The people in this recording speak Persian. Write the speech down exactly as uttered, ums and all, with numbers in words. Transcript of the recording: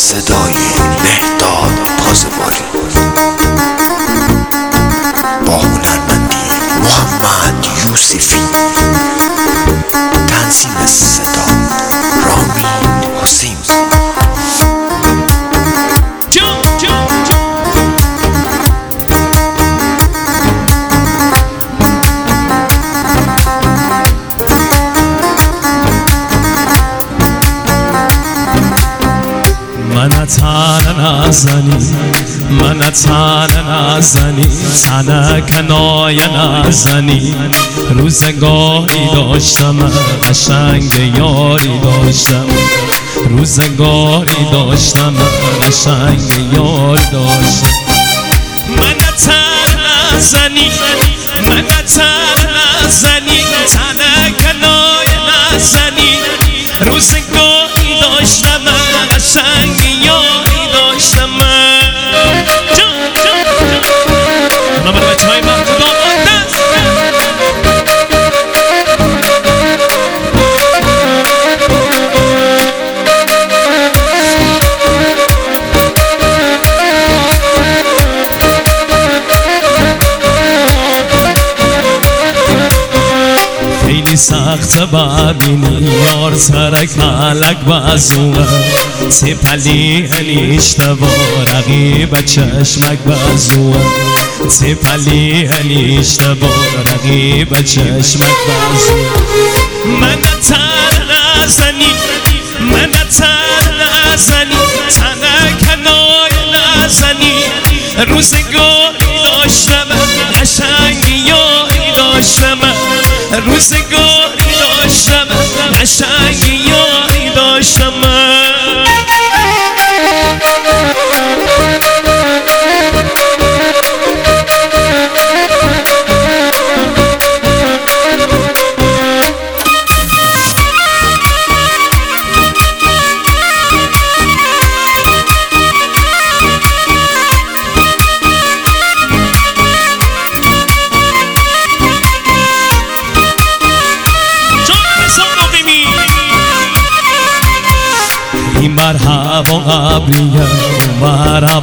صدای مهداد پاسبانی با هنرمندی محمد یوسفی، تنظیم صدا رامین حسین. من تنه نزنی، من تنه نزنی، تنه کنایه نزنی. روزگاری داشتم قشنگ یاری داشتم، روزگاری داشتم قشنگ یاری داشتم. من تنه نزنی، من تنه نزنی، تنه کنایه نزنی. روزگاری داشتم قشنگ یاری داشتم. جان جان جان من بچه های محمود آقادست. خیلی سخت ببینی یار سرک ملک بزوه، سپلی انیشتوا رقیب چشمک بزوه، سپلی انیشتوا رقیب چشمک بزوه. من تنه نزنی، من تنه نزنی، تنه کنایه نزنی. روزگاری داشتم قشنگ یاری داشتم، روزگاری داشتم قشنگ یاری داشتم. این مرحبا قبلیه، مرحبا